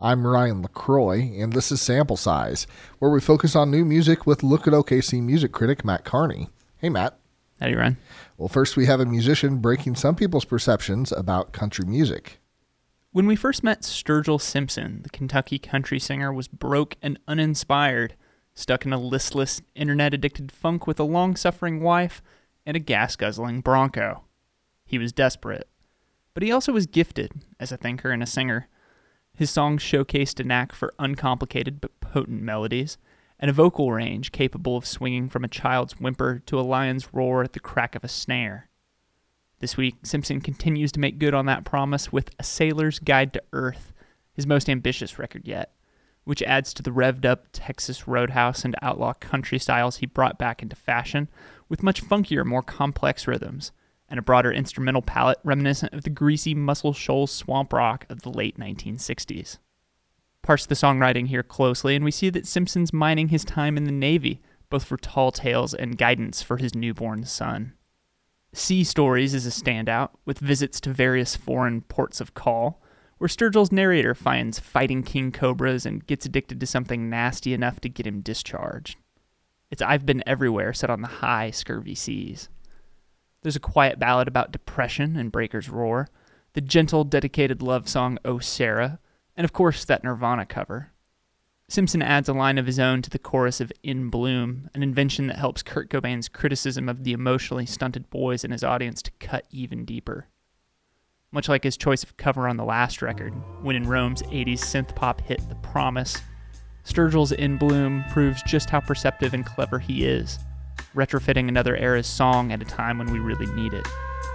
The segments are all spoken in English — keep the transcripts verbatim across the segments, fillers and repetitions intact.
I'm Ryan LaCroix, and this is Sample Size, where we focus on new music with Look at O K C music critic Matt Carney. Hey, Matt. Howdy, Ryan. Well, first we have a musician breaking some people's perceptions about country music. When we first met Sturgill Simpson, the Kentucky country singer was broke and uninspired, stuck in a listless, internet-addicted funk with a long-suffering wife and a gas-guzzling Bronco. He was desperate, but he also was gifted as a thinker and a singer. His songs showcased a knack for uncomplicated but potent melodies, and a vocal range capable of swinging from a child's whimper to a lion's roar at the crack of a snare. This week, Simpson continues to make good on that promise with A Sailor's Guide to Earth, his most ambitious record yet, which adds to the revved-up Texas Roadhouse and outlaw country styles he brought back into fashion, with much funkier, more complex rhythms, and a broader instrumental palette reminiscent of the greasy Muscle Shoals swamp rock of the late nineteen sixties. Parse the songwriting here closely, and we see that Simpson's mining his time in the Navy, both for tall tales and guidance for his newborn son. Sea Stories is a standout, with visits to various foreign ports of call, where Sturgill's narrator finds fighting king cobras and gets addicted to something nasty enough to get him discharged. It's I've Been Everywhere set on the high, scurvy seas. There's a quiet ballad about depression and Breaker's Roar, the gentle, dedicated love song Oh Sarah, and of course that Nirvana cover. Simpson adds a line of his own to the chorus of In Bloom, an invention that helps Kurt Cobain's criticism of the emotionally stunted boys in his audience to cut even deeper. Much like his choice of cover on the last record, When in Rome's eighties synth-pop hit The Promise, Sturgill's In Bloom proves just how perceptive and clever he is, retrofitting another era's song at a time when we really need it.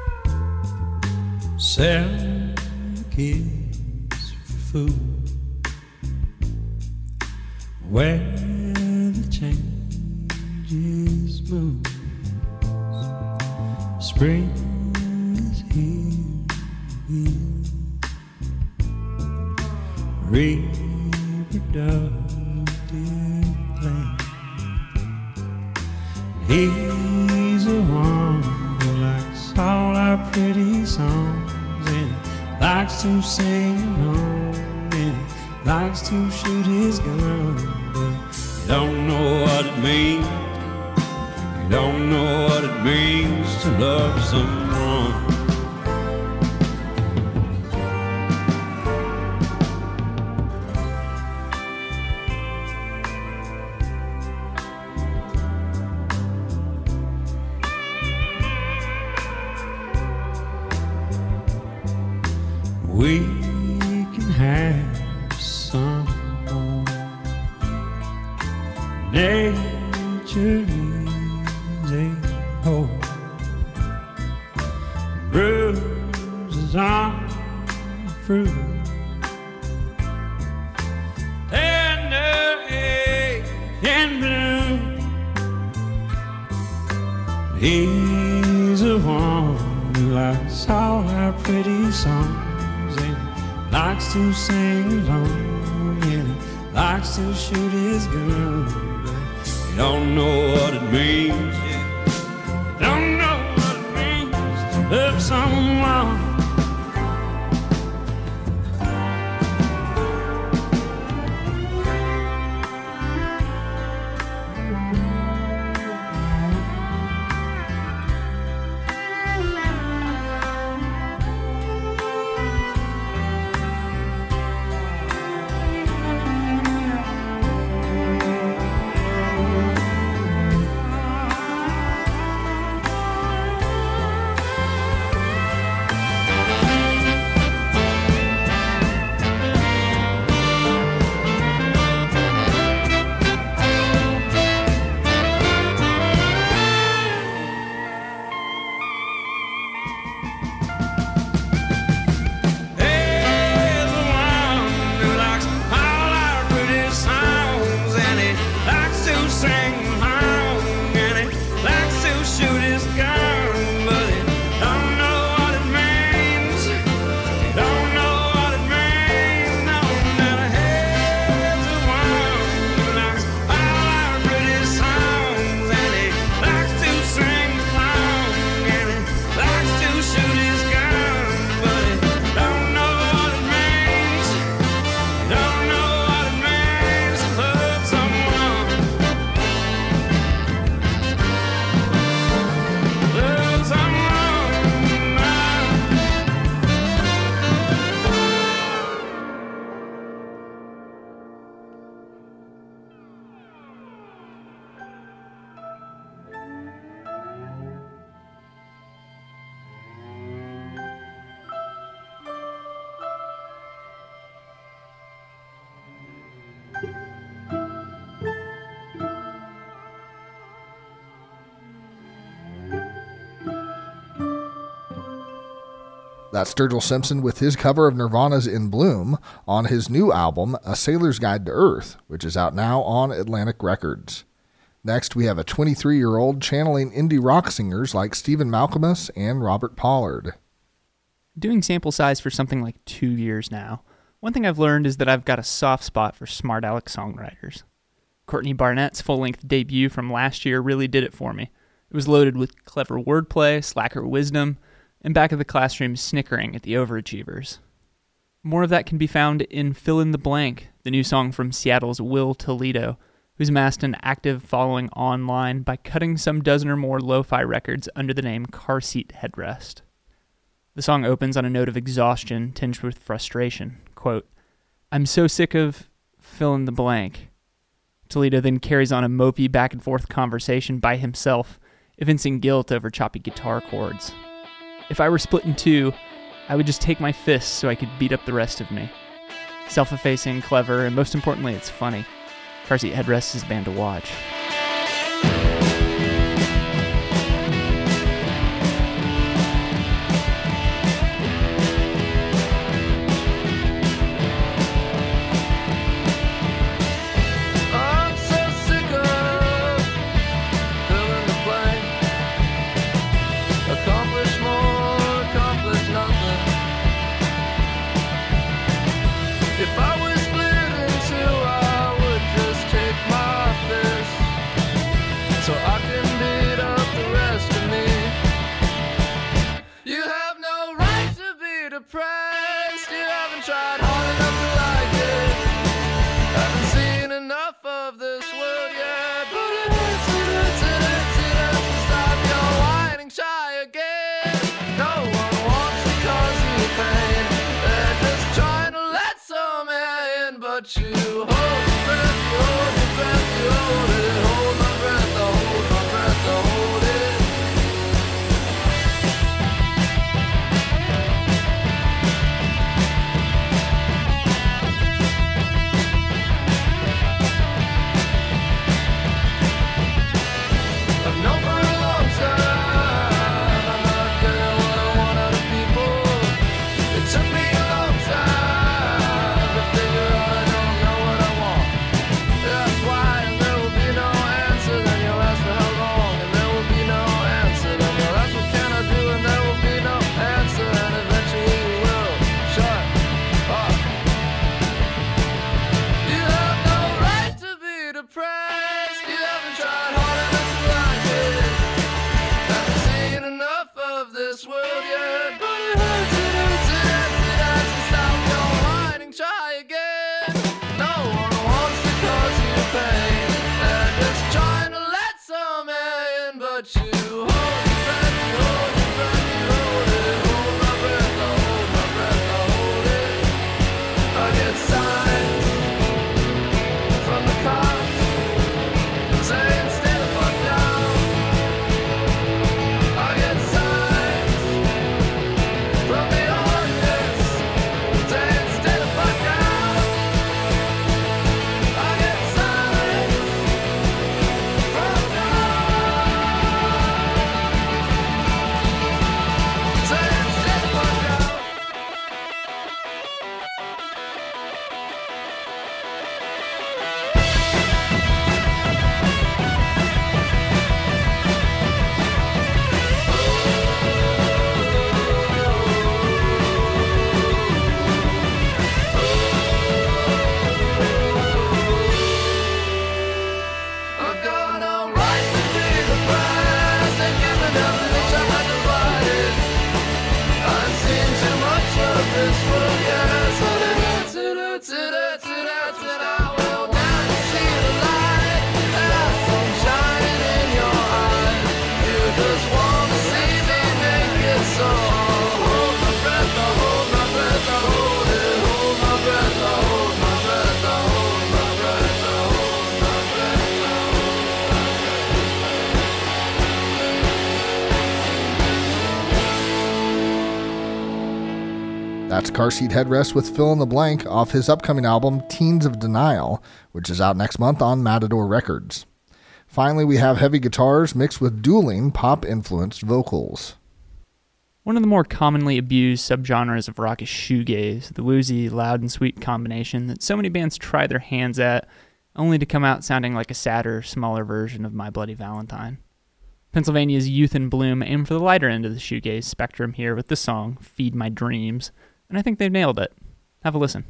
Sell kids for food, where the changes move. Spring is here, reproductive play. He's a one who likes all our pretty songs, and he likes to sing along, and he likes to shoot his gun, but you don't know what it means. You don't know what it means to love someone. We can have some fun. Nature is a whole. Bruises on the fruit. Tender age and bloom. He's the one who likes all our pretty songs, likes to sing along, and he likes to shoot his gun, but you don't know what it means. You don't know what it means to love someone. That's Sturgill Simpson with his cover of Nirvana's In Bloom on his new album, A Sailor's Guide to Earth, which is out now on Atlantic Records. Next, we have a twenty-three-year-old channeling indie rock singers like Stephen Malkmus and Robert Pollard. Doing sample size for something like two years now, one thing I've learned is that I've got a soft spot for smart aleck songwriters. Courtney Barnett's full-length debut from last year really did it for me. It was loaded with clever wordplay, slacker wisdom, and back of the classroom snickering at the overachievers. More of that can be found in Fill in the Blank, the new song from Seattle's Will Toledo, who's amassed an active following online by cutting some dozen or more lo-fi records under the name Car Seat Headrest. The song opens on a note of exhaustion tinged with frustration. Quote, "I'm so sick of fill in the blank." Toledo then carries on a mopey back-and-forth conversation by himself, evincing guilt over choppy guitar chords. If I were split in two, I would just take my fists so I could beat up the rest of me. Self-effacing, clever, and most importantly, it's funny. Car Seat Headrest is a band to watch. That's Car Seat Headrest with Fill in the Blank off his upcoming album, Teens of Denial, which is out next month on Matador Records. Finally, we have heavy guitars mixed with dueling pop-influenced vocals. One of the more commonly abused subgenres of rock is shoegaze, the woozy, loud, and sweet combination that so many bands try their hands at, only to come out sounding like a sadder, smaller version of My Bloody Valentine. Pennsylvania's Youth in Bloom aim for the lighter end of the shoegaze spectrum here with the song Feed My Dreams, and I think they've nailed it. Have a listen.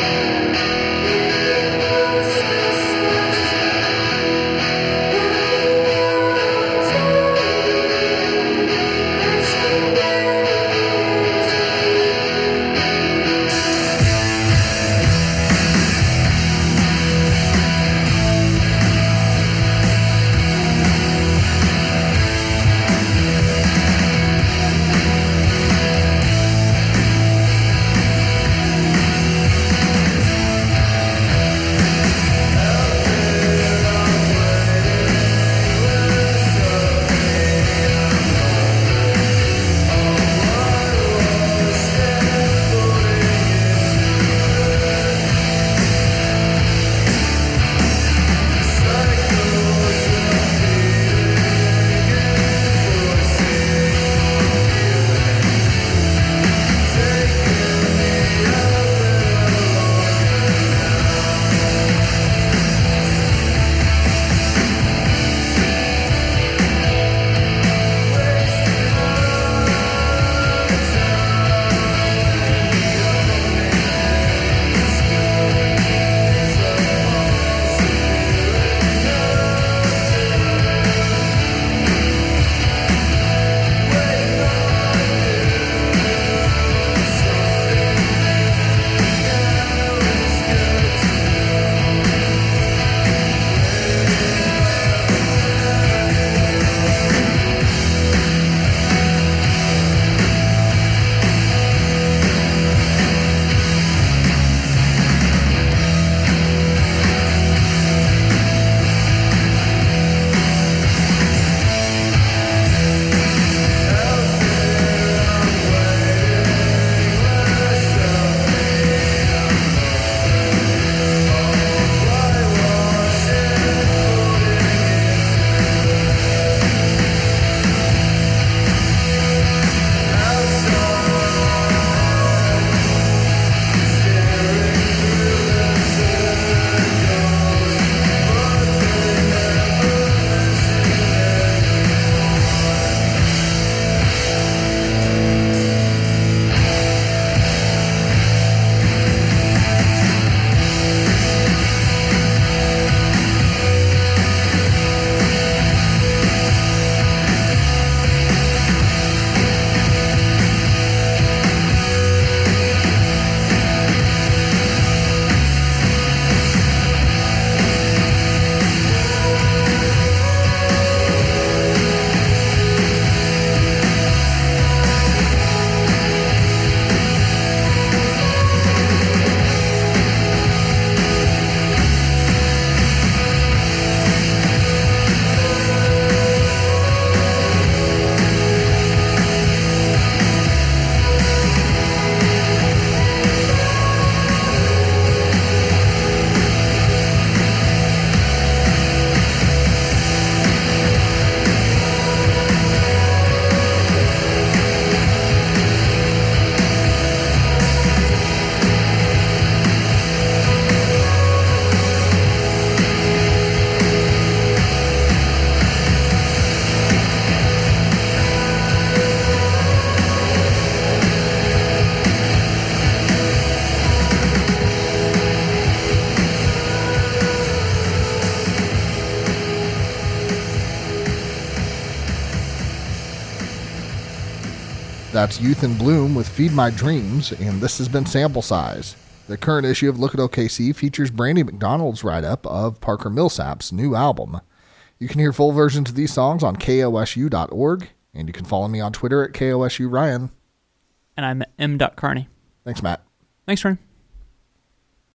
That's Youth in Bloom with Feed My Dreams, and this has been Sample Size. The current issue of Look at O K C features Brandy McDonald's write-up of Parker Millsap's new album. You can hear full versions of these songs on K O S U dot org, and you can follow me on Twitter at K O S U Ryan. And I'm M. Carney. Thanks, Matt. Thanks, Ryan.